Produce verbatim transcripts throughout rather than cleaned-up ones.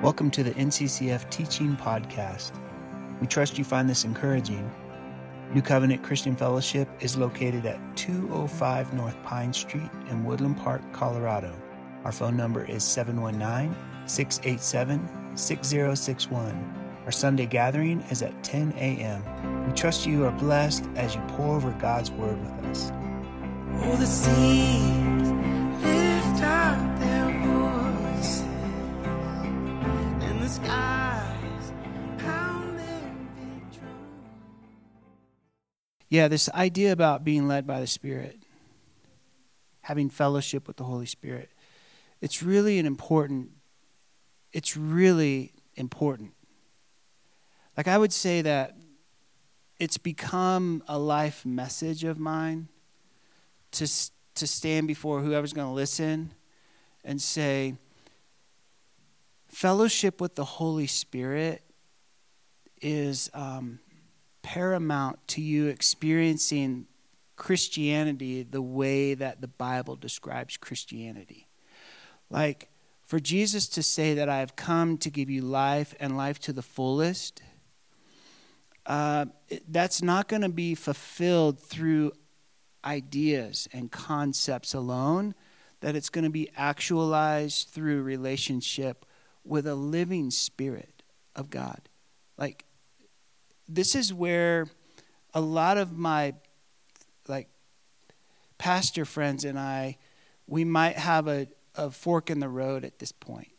Welcome to the N C C F Teaching Podcast. We trust you find this encouraging. New Covenant Christian Fellowship is located at two oh five North Pine Street in Woodland Park, Colorado. Our phone number is seven one nine, six eight seven, six zero six one. Our Sunday gathering is at ten a.m. We trust you are blessed as you pour over God's Word with us. Oh, the seas lift up their voices, and the skies pound their big drums. Yeah, this idea about being led by the Spirit, having fellowship with the Holy Spirit, it's really an important, it's really important. Like I would say that it's become a life message of mine to to stand before whoever's going to listen and say, fellowship with the Holy Spirit is um, paramount to you experiencing Christianity the way that the Bible describes Christianity. Like, for Jesus to say that I have come to give you life and life to the fullest, uh, that's not going to be fulfilled through ideas and concepts alone, that it's going to be actualized through relationship with a living Spirit of God. Like, this is where a lot of my, like, pastor friends and I, we might have a, a fork in the road at this point.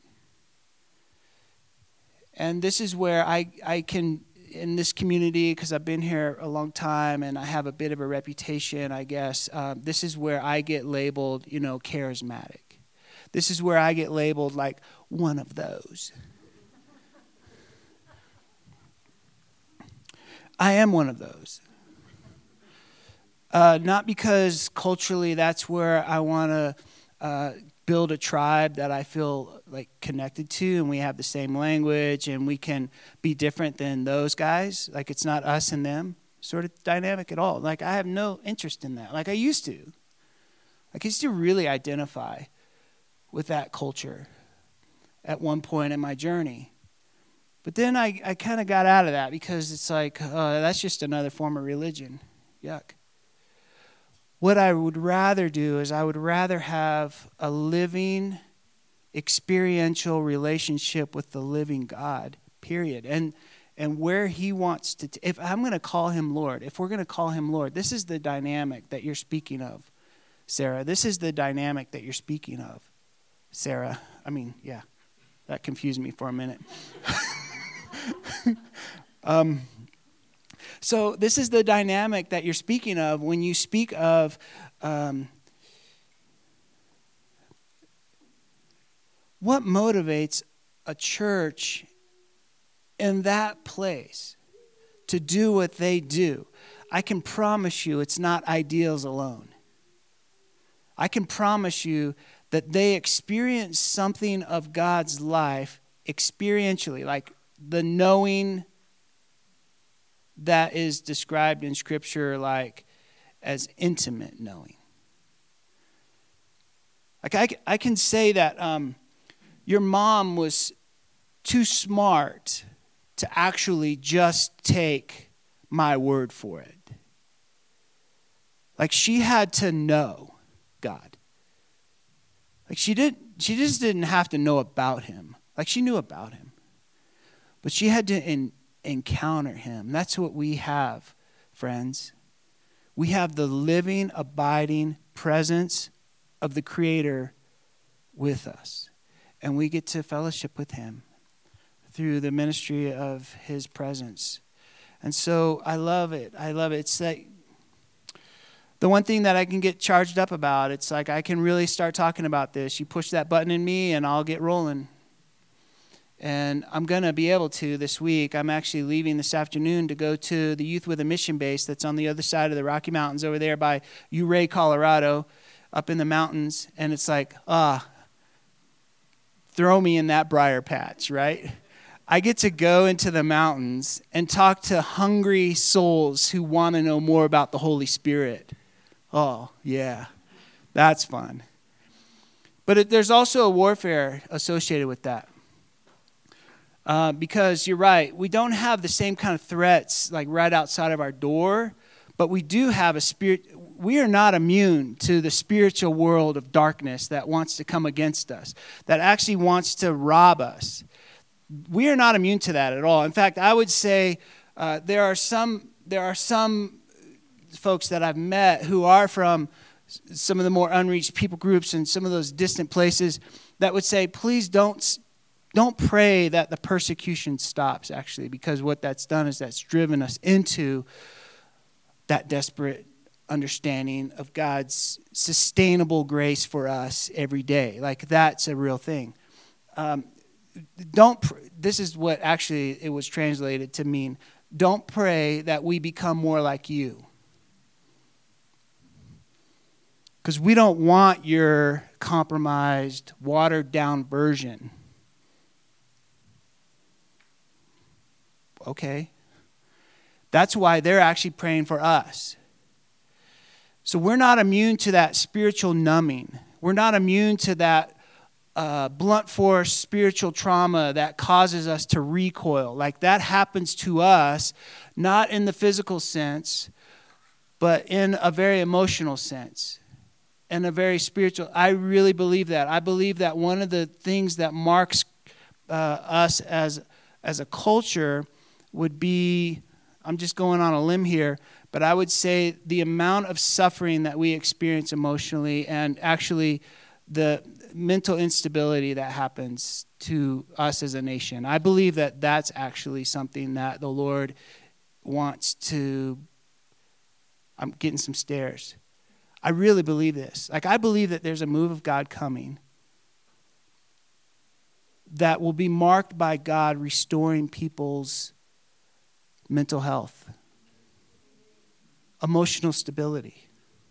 And this is where I, I can, in this community, because I've been here a long time and I have a bit of a reputation, I guess, uh, this is where I get labeled, you know, charismatic. This is where I get labeled like one of those. I am one of those. Uh, not because culturally that's where I want to uh, build a tribe that I feel like connected to, and we have the same language and we can be different than those guys. Like, it's not us and them sort of dynamic at all. Like, I have no interest in that. Like I used to. Like I used to really identify with that culture at one point in my journey. But then I, I kind of got out of that because it's like, uh, that's just another form of religion. Yuck. What I would rather do is I would rather have a living, experiential relationship with the living God, period. And and where he wants to, t- if I'm going to call him Lord, if we're going to call him Lord, this is the dynamic that you're speaking of, Sarah. This is the dynamic that you're speaking of, Sarah. I mean, yeah, that confused me for a minute. um. So this is the dynamic that you're speaking of when you speak of um, what motivates a church in that place to do what they do. I can promise you it's not ideals alone. I can promise you that they experience something of God's life experientially, like the knowing that is described in Scripture like as intimate knowing. Like I, I can say that um, your mom was too smart to actually just take my word for it. Like she had to know God. Like she did, she just didn't have to know about him. Like she knew about him, but she had to in, encounter him. That's what we have, friends. We have the living, abiding presence of the Creator with us. And we get to fellowship with him through the ministry of his presence. And so I love it. I love it. It's like the one thing that I can get charged up about. It's like I can really start talking about this. You push that button in me and I'll get rolling. And I'm going to be able to this week. I'm actually leaving this afternoon to go to the Youth with a Mission base that's on the other side of the Rocky Mountains over there by Ouray, Colorado, up in the mountains. And it's like, ah, throw me in that briar patch, right? I get to go into the mountains and talk to hungry souls who want to know more about the Holy Spirit. Oh, yeah, that's fun. But it, there's also a warfare associated with that. Uh, because you're right, we don't have the same kind of threats like right outside of our door, but we do have a spirit. We are not immune to the spiritual world of darkness that wants to come against us, that actually wants to rob us. We are not immune to that at all. In fact, I would say uh, there are some there are some folks that I've met who are from some of the more unreached people groups and some of those distant places that would say, please don't don't pray that the persecution stops, actually, because what that's done is that's driven us into that desperate understanding of God's sustainable grace for us every day. Like, that's a real thing. Um, don't. Pr- this is what actually it was translated to mean. Don't pray that we become more like you. Because we don't want your compromised, watered-down version. Okay. That's why they're actually praying for us. So we're not immune to that spiritual numbing. We're not immune to that uh, blunt force spiritual trauma that causes us to recoil. Like, that happens to us, not in the physical sense, but in a very emotional sense. And a very spiritual. I really believe that. I believe that one of the things that marks uh, us as as a culture would be, I'm just going on a limb here, but I would say the amount of suffering that we experience emotionally and actually the mental instability that happens to us as a nation. I believe that that's actually something that the Lord wants to, I'm getting some stares. I really believe this. Like, I believe that there's a move of God coming that will be marked by God restoring people's mental health, emotional stability.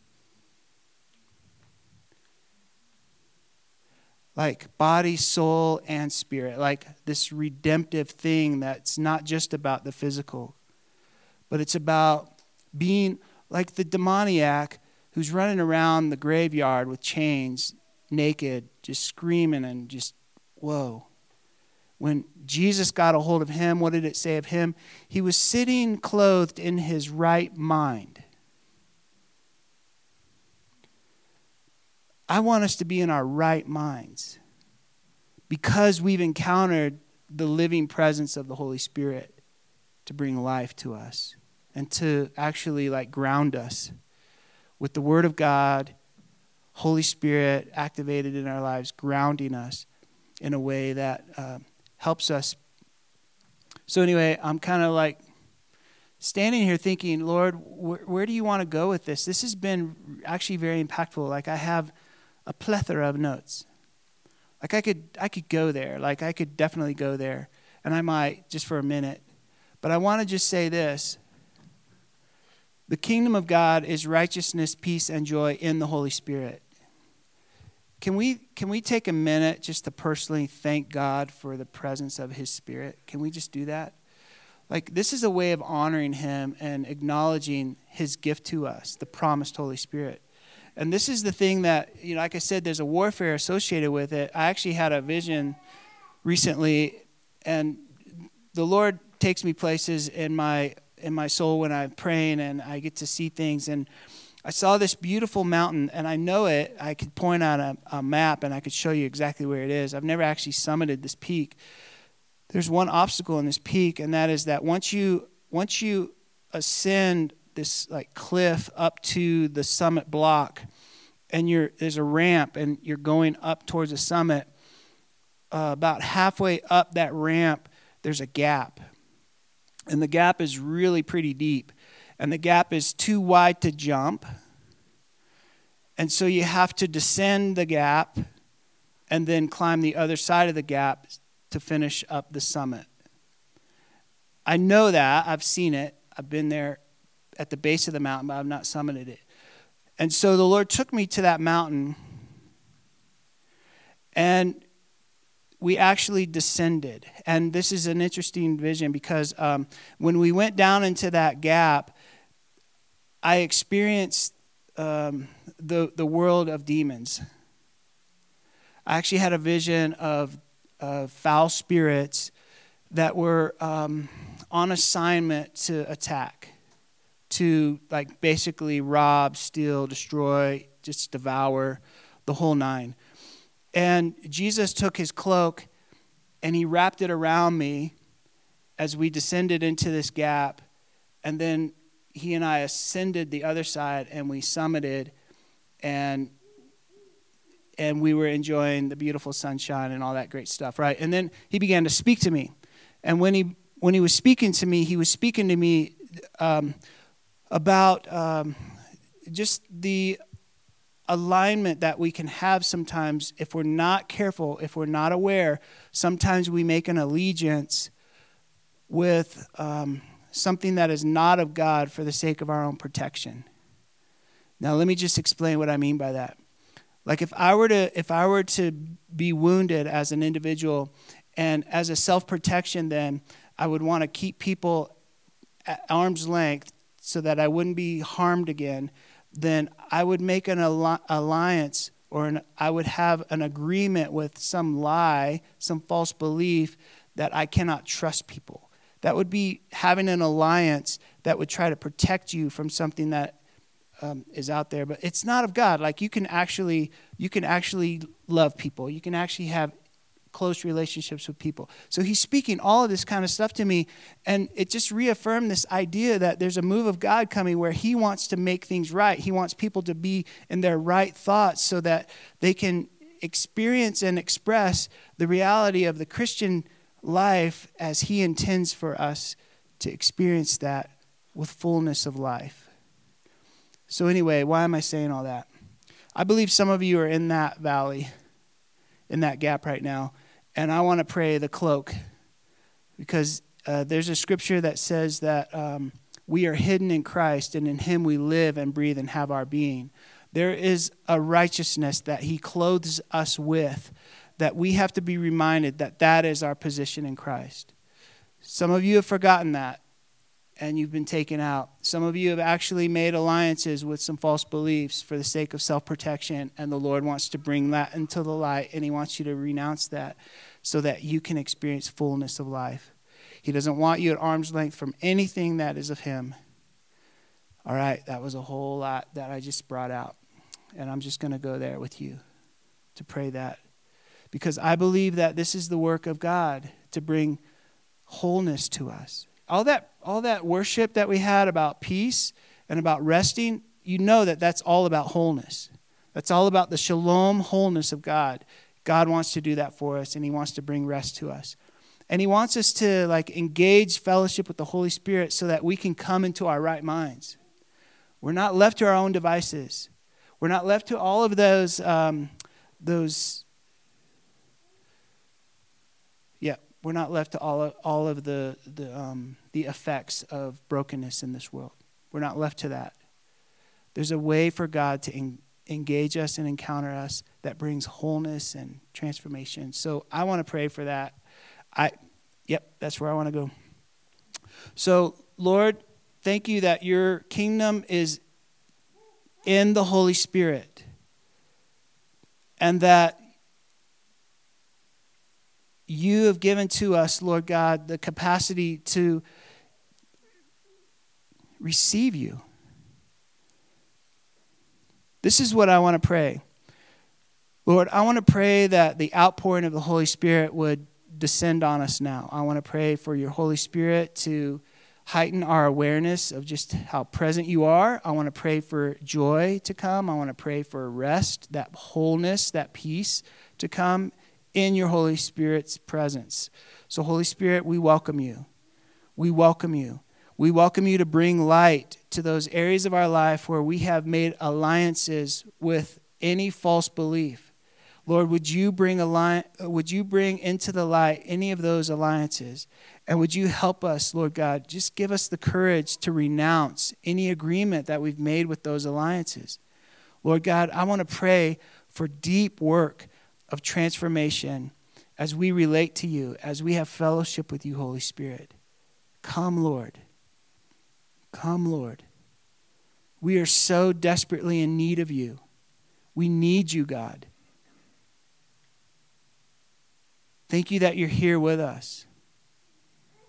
Like, body, soul, and spirit. Like, this redemptive thing that's not just about the physical, but it's about being like the demoniac who's running around the graveyard with chains, naked, just screaming and just, whoa. When Jesus got a hold of him, what did it say of him? He was sitting clothed in his right mind. I want us to be in our right minds because we've encountered the living presence of the Holy Spirit to bring life to us and to actually like ground us with the Word of God, Holy Spirit activated in our lives, grounding us in a way that uh, helps us. So anyway, I'm kind of like standing here thinking, Lord, wh- where do you want to go with this? This has been actually very impactful. Like, I have a plethora of notes. Like, I could I could go there. Like, I could definitely go there. And I might just for a minute. But I want to just say this. The kingdom of God is righteousness, peace, and joy in the Holy Spirit. Can we can we take a minute just to personally thank God for the presence of His Spirit? Can we just do that? Like, this is a way of honoring Him and acknowledging His gift to us, the promised Holy Spirit. And this is the thing that, you know, like I said, there's a warfare associated with it. I actually had a vision recently, and the Lord takes me places in my in my soul when I'm praying, and I get to see things. And I saw this beautiful mountain, and I know it. I could point out a, a map, and I could show you exactly where it is. I've never actually summited this peak. There's one obstacle in this peak, and that is that once you once you ascend this like cliff up to the summit block, and you're there's a ramp, and you're going up towards the summit. Uh, about halfway up that ramp, there's a gap. And the gap is really pretty deep. And the gap is too wide to jump. And so you have to descend the gap and then climb the other side of the gap to finish up the summit. I know that. I've seen it. I've been there at the base of the mountain, but I've not summited it. And so the Lord took me to that mountain, and we actually descended. And this is an interesting vision because um, when we went down into that gap, I experienced um, the, the world of demons. I actually had a vision of, of foul spirits that were um, on assignment to attack, to like basically rob, steal, destroy, just devour, the whole nine. And Jesus took his cloak and he wrapped it around me as we descended into this gap. And then he and I ascended the other side and we summited, and and we were enjoying the beautiful sunshine and all that great stuff, right? And then he began to speak to me. And when he when he was speaking to me, he was speaking to me um, about um, just the alignment that we can have sometimes if we're not careful, if we're not aware. Sometimes we make an allegiance with um, something that is not of God for the sake of our own protection. Now, let me just explain what I mean by that. Like if I were to if I were to be wounded as an individual, and as a self-protection, then I would want to keep people at arm's length so that I wouldn't be harmed again, then I would make an alliance, or an, I would have an agreement with some lie, some false belief that I cannot trust people. That would be having an alliance that would try to protect you from something that um, is out there. But it's not of God. Like you can actually, you can actually love people. You can actually have close relationships with people. So he's speaking all of this kind of stuff to me, and it just reaffirmed this idea that there's a move of God coming where he wants to make things right. He wants people to be in their right thoughts so that they can experience and express the reality of the Christian life as he intends for us to experience that with fullness of life. So anyway, why am I saying all that? I believe some of you are in that valley, in that gap right now. And I want to pray the cloak, because uh, there's a scripture that says that um, we are hidden in Christ, and in him we live and breathe and have our being. There is a righteousness that he clothes us with, that we have to be reminded that that is our position in Christ. Some of you have forgotten that, and you've been taken out. Some of you have actually made alliances with some false beliefs for the sake of self-protection, and the Lord wants to bring that into the light, and he wants you to renounce that so that you can experience fullness of life. He doesn't want you at arm's length from anything that is of him. All right, that was a whole lot that I just brought out, and I'm just going to go there with you to pray that, because I believe that this is the work of God to bring wholeness to us. All that all that worship that we had about peace and about resting, you know that that's all about wholeness. That's all about the shalom wholeness of God. God wants to do that for us, and he wants to bring rest to us. And he wants us to like engage fellowship with the Holy Spirit so that we can come into our right minds. We're not left to our own devices. We're not left to all of those um, those yeah, we're not left to all of, all of the the um, the effects of brokenness in this world. We're not left to that. There's a way for God to en- engage us and encounter us that brings wholeness and transformation. So I want to pray for that. I, yep, that's where I want to go. So Lord, thank you that your kingdom is in the Holy Spirit, and that you have given to us, Lord God, the capacity to receive you. This is what I want to pray. Lord, I want to pray that the outpouring of the Holy Spirit would descend on us now. I want to pray for your Holy Spirit to heighten our awareness of just how present you are. I want to pray for joy to come. I want to pray for rest, that wholeness, that peace to come in your Holy Spirit's presence. So Holy Spirit, we welcome you. We welcome you. We welcome you to bring light to those areas of our life where we have made alliances with any false belief. Lord, would you bring alli- would you bring into the light any of those alliances? And would you help us, Lord God, just give us the courage to renounce any agreement that we've made with those alliances. Lord God, I want to pray for deep work of transformation as we relate to you, as we have fellowship with you, Holy Spirit. Come, Lord. Come, Lord. We are so desperately in need of you. We need you, God. Thank you that you're here with us.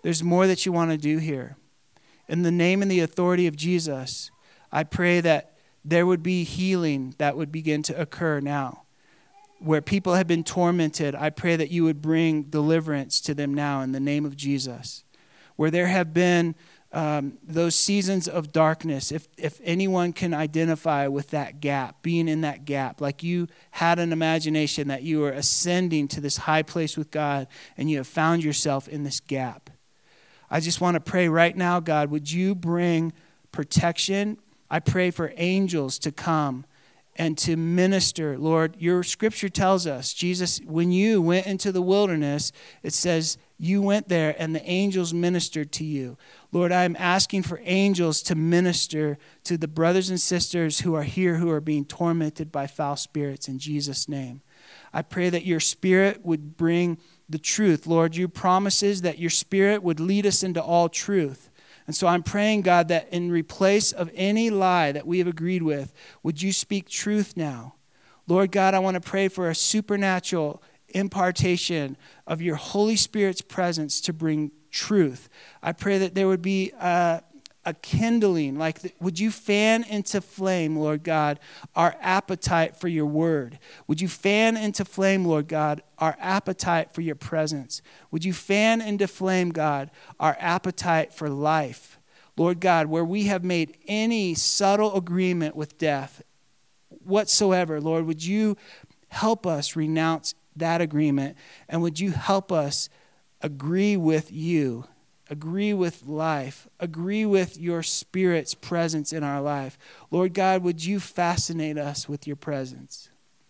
There's more that you want to do here. In the name and the authority of Jesus, I pray that there would be healing that would begin to occur now. Where people have been tormented, I pray that you would bring deliverance to them now in the name of Jesus. Where there have been um, those seasons of darkness, if, if anyone can identify with that gap, being in that gap, like you had an imagination that you were ascending to this high place with God and you have found yourself in this gap. I just want to pray right now, God, would you bring protection? I pray for angels to come and to minister. Lord, your scripture tells us, Jesus, when you went into the wilderness, it says you went there and the angels ministered to you. Lord, I'm asking for angels to minister to the brothers and sisters who are here who are being tormented by foul spirits in Jesus' name. I pray that your spirit would bring the truth. Lord, your promises that your spirit would lead us into all truth. And so I'm praying, God, that in replace of any lie that we have agreed with, would you speak truth now? Lord God, I want to pray for a supernatural impartation of your Holy Spirit's presence to bring truth. I pray that there would be a, a kindling, like the, would you fan into flame, Lord God, our appetite for your word? Would you fan into flame, Lord God, our appetite for your presence? Would you fan into flame, God, our appetite for life? Lord God, where we have made any subtle agreement with death whatsoever, Lord, would you help us renounce that agreement, and would you help us agree with you, agree with life, agree with your Spirit's presence in our life. Lord God, would you fascinate us with your presence?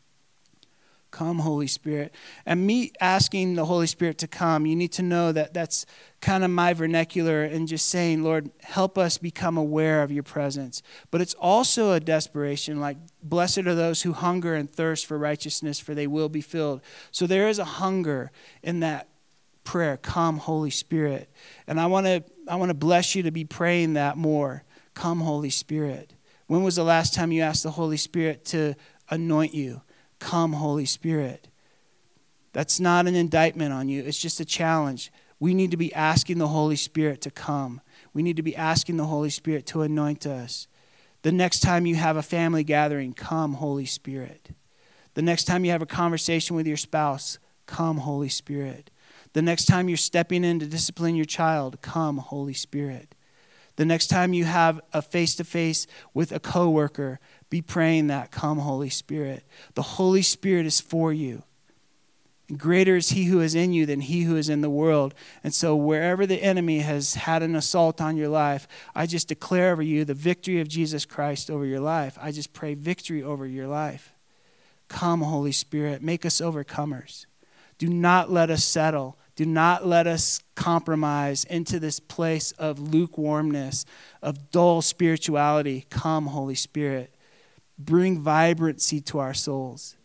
Come, Holy Spirit. And me asking the Holy Spirit to come, you need to know that that's kind of my vernacular and just saying, Lord, help us become aware of your presence. But it's also a desperation, like, blessed are those who hunger and thirst for righteousness, for they will be filled. So there is a hunger in that prayer. Come, Holy Spirit. And I want to I want to bless you to be praying that more. Come, Holy Spirit. When was the last time you asked the Holy Spirit to anoint you? Come, Holy Spirit. That's not an indictment on you. It's just a challenge. We need to be asking the Holy Spirit to come. We need to be asking the Holy Spirit to anoint us. The next time you have a family gathering, come, Holy Spirit. The next time you have a conversation with your spouse, come, Holy Spirit. The next time you're stepping in to discipline your child, come, Holy Spirit. The next time you have a face-to-face with a coworker, be praying that, come, Holy Spirit. The Holy Spirit is for you. And greater is he who is in you than he who is in the world. And so wherever the enemy has had an assault on your life, I just declare over you the victory of Jesus Christ over your life. I just pray victory over your life. Come, Holy Spirit, make us overcomers. Do not let us settle. Do not let us compromise into this place of lukewarmness, of dull spirituality. Come, Holy Spirit. Bring vibrancy to our souls.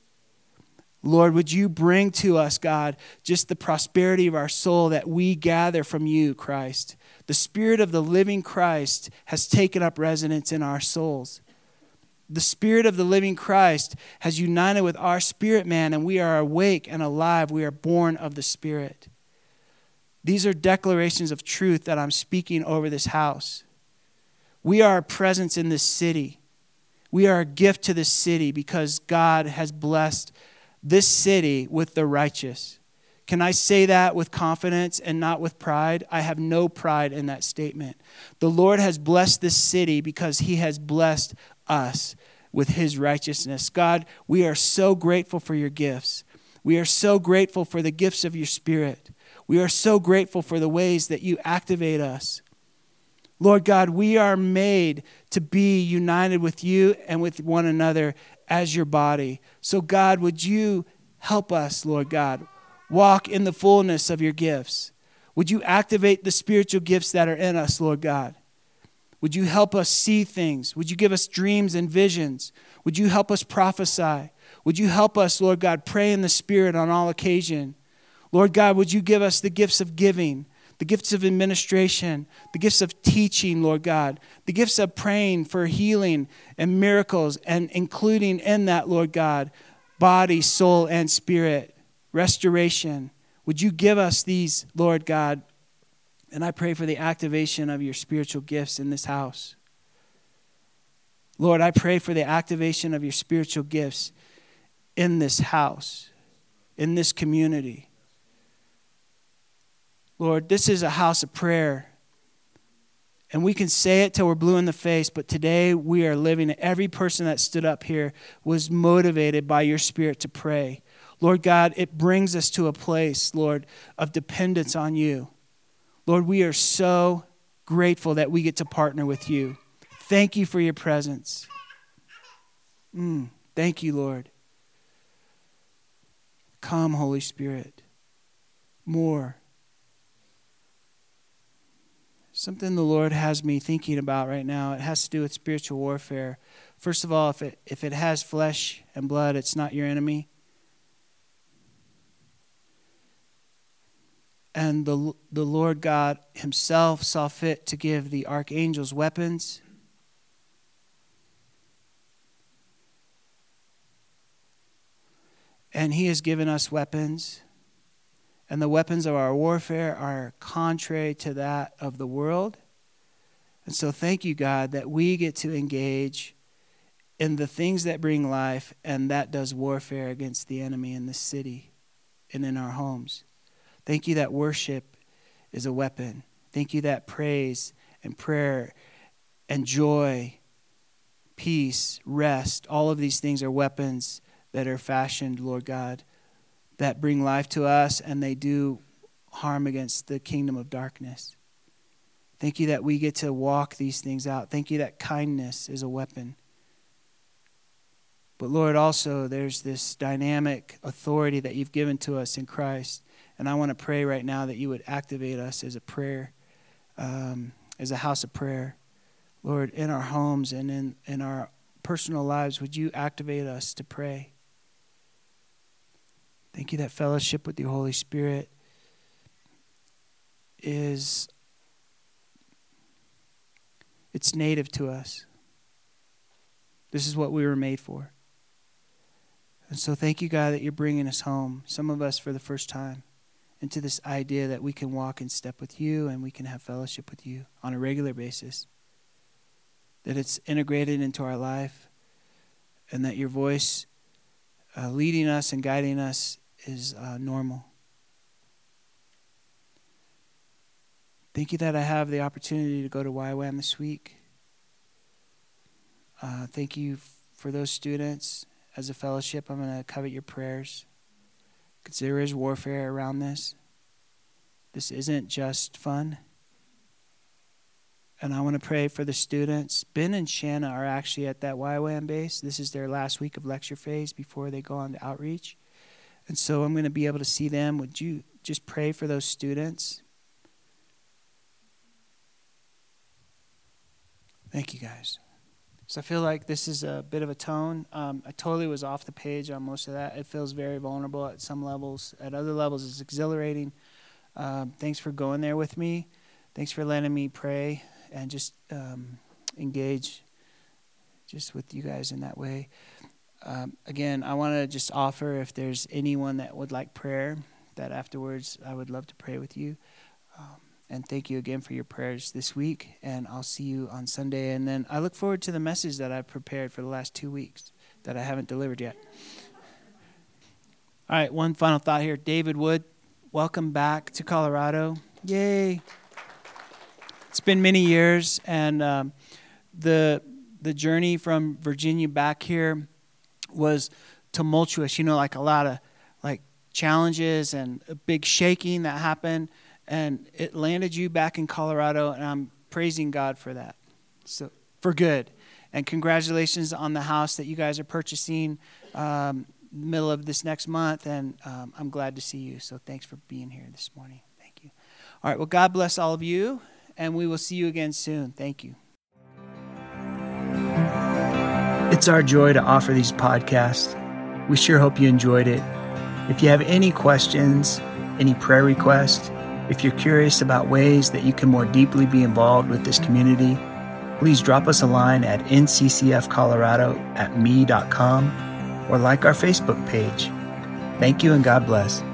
Lord, would you bring to us, God, just the prosperity of our soul that we gather from you, Christ. The Spirit of the living Christ has taken up residence in our souls. The Spirit of the living Christ has united with our spirit man, and we are awake and alive. We are born of the Spirit. These are declarations of truth that I'm speaking over this house. We are a presence in this city. We are a gift to this city because God has blessed this city with the righteous. Can I say that with confidence and not with pride? I have no pride in that statement. The Lord has blessed this city because he has blessed us with his righteousness. God, we are so grateful for your gifts. We are so grateful for the gifts of your Spirit. We are so grateful for the ways that you activate us. Lord God, we are made to be united with you and with one another as your body. So God, would you help us, Lord God, walk in the fullness of your gifts? Would you activate the spiritual gifts that are in us, Lord God? Would you help us see things? Would you give us dreams and visions? Would you help us prophesy? Would you help us, Lord God, pray in the Spirit on all occasion? Lord God, would you give us the gifts of giving, the gifts of administration, the gifts of teaching, Lord God, the gifts of praying for healing and miracles, and including in that, Lord God, body, soul, and spirit, restoration. Would you give us these, Lord God, And I pray for the activation of your spiritual gifts in this house. Lord, I pray for the activation of your spiritual gifts in this house, in this community. Lord, this is a house of prayer. And we can say it till we're blue in the face, but today we are living it. Every person that stood up here was motivated by your Spirit to pray. Lord God, it brings us to a place, Lord, of dependence on you. Lord, we are so grateful that we get to partner with you. Thank you for your presence. Mm, thank you, Lord. Come, Holy Spirit. More. Something the Lord has me thinking about right now. It has to do with spiritual warfare. First of all, if it if it has flesh and blood, it's not your enemy. And the the Lord God himself saw fit to give the archangels weapons. And he has given us weapons. And the weapons of our warfare are contrary to that of the world. And so thank you, God, that we get to engage in the things that bring life, and that does warfare against the enemy in this city and in our homes. Thank you that worship is a weapon. Thank you that praise and prayer and joy, peace, rest, all of these things are weapons that are fashioned, Lord God, that bring life to us, and they do harm against the kingdom of darkness. Thank you that we get to walk these things out. Thank you that kindness is a weapon. But Lord, also there's this dynamic authority that you've given to us in Christ. And I want to pray right now that you would activate us as a prayer, um, as a house of prayer. Lord, in our homes and in, in our personal lives, would you activate us to pray? Thank you that fellowship with the Holy Spirit is, it's native to us. This is what we were made for. And so thank you, God, that you're bringing us home, some of us for the first time, into this idea that we can walk in step with you and we can have fellowship with you on a regular basis. That it's integrated into our life, and that your voice uh, leading us and guiding us is uh, normal. Thank you that I have the opportunity to go to Y WAM this week. Uh, thank you f- for those students. As a fellowship, I'm going to covet your prayers. Because there is warfare around this. This isn't just fun. And I want to pray for the students. Ben and Shanna are actually at that Y WAM base. This is their last week of lecture phase before they go on to outreach. And so I'm going to be able to see them. Would you just pray for those students? Thank you, guys. So I feel like this is a bit of a tone. Um, I totally was off the page on most of that. It feels very vulnerable at some levels. At other levels, it's exhilarating. Um, thanks for going there with me. Thanks for letting me pray and just um, engage just with you guys in that way. Um, again, I want to just offer, if there's anyone that would like prayer, that afterwards I would love to pray with you. Um, and thank you again for your prayers this week, and I'll see you on Sunday. And then I look forward to the message that I've prepared for the last two weeks that I haven't delivered yet. All right, one final thought here. David Wood, welcome back to Colorado. Yay. It's been many years, and um, the the journey from Virginia back here was tumultuous, you know, like a lot of like challenges and a big shaking that happened, and it landed you back in Colorado, and I'm praising God for that. So for good. And congratulations on the house that you guys are purchasing um, middle of this next month, and um, I'm glad to see you. So thanks for being here this morning. Thank you. All right, well, God bless all of you, and we will see you again soon. Thank you. It's our joy to offer these podcasts. We sure hope you enjoyed it. If you have any questions, any prayer requests, if you're curious about ways that you can more deeply be involved with this community, please drop us a line at n c c f colorado at me dot com or like our Facebook page. Thank you and God bless.